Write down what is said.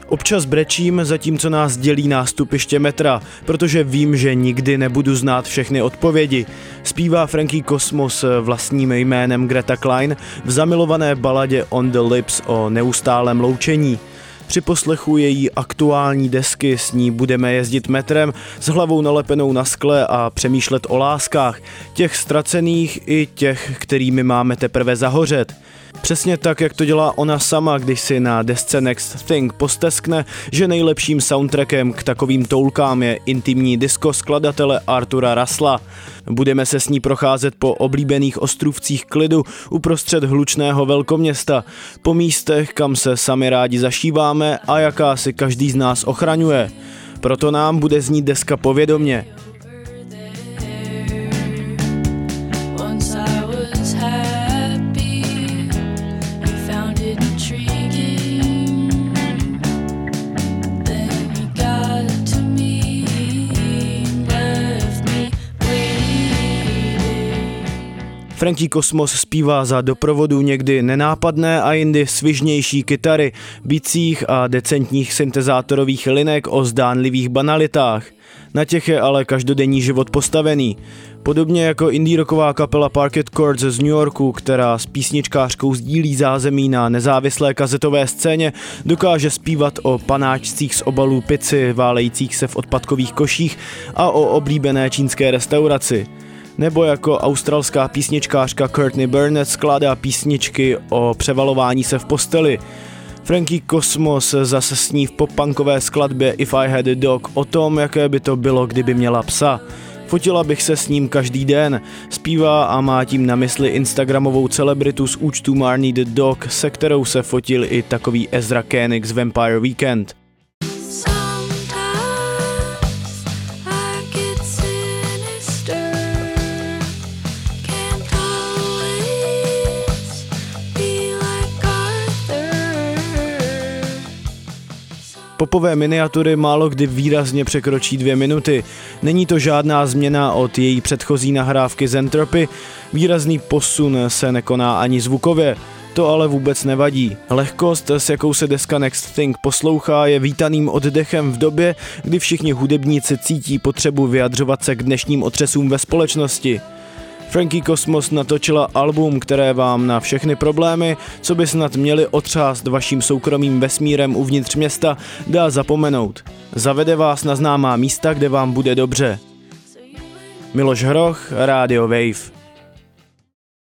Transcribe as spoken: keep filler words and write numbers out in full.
Občas brečím, zatímco nás dělí nástupiště metra, protože vím, že nikdy nebudu znát všechny odpovědi. Zpívá Frankie Cosmos vlastním jménem Greta Klein v zamilované baladě On the Lips o neustálém loučení. Při poslechu její aktuální desky s ní budeme jezdit metrem s hlavou nalepenou na skle a přemýšlet o láskách, těch ztracených i těch, kterými máme teprve zahořet. Přesně tak, jak to dělá ona sama, když si na desce Next Thing posteskne, že nejlepším soundtrackem k takovým toulkám je intimní disko skladatele Artura Russella. Budeme se s ní procházet po oblíbených ostrůvcích klidu uprostřed hlučného velkoměsta, po místech, kam se sami rádi zašíváme a jaká si každý z nás ochraňuje. Proto nám bude znít deska povědomě. Frankie Cosmos zpívá za doprovodu někdy nenápadné a jindy svižnější kytary, bicích a decentních syntezátorových linek o zdánlivých banalitách. Na těch je ale každodenní život postavený. Podobně jako indie rocková kapela Parquet Courts z New Yorku, která s písničkářkou sdílí zázemí na nezávislé kazetové scéně, dokáže zpívat o panáčcích z obalů pici válejících se v odpadkových koších a o oblíbené čínské restauraci. Nebo jako australská písničkářka Courtney Barnett skládá písničky o převalování se v posteli. Frankie Cosmos zase sní v pop-punkové skladbě If I Had a Dog o tom, jaké by to bylo, kdyby měla psa. Fotila bych se s ním každý den, zpívá a má tím na mysli instagramovou celebritu z účtu Marnie the Dog, se kterou se fotil i takový Ezra Koenig z Vampire Weekend. Popové miniatury málo kdy výrazně překročí dvě minuty. Není to žádná změna od její předchozí nahrávky Zentropy, výrazný posun se nekoná ani zvukově. To ale vůbec nevadí. Lehkost, s jakou se deska Next Thing poslouchá, je vítaným oddechem v době, kdy všichni hudebníci cítí potřebu vyjadřovat se k dnešním otřesům ve společnosti. Frankie Cosmos natočila album, které vám na všechny problémy, co by snad měli otřást vaším soukromým vesmírem uvnitř města, dá zapomenout. Zavede vás na známá místa, kde vám bude dobře. Miloš Hroch, Radio Wave.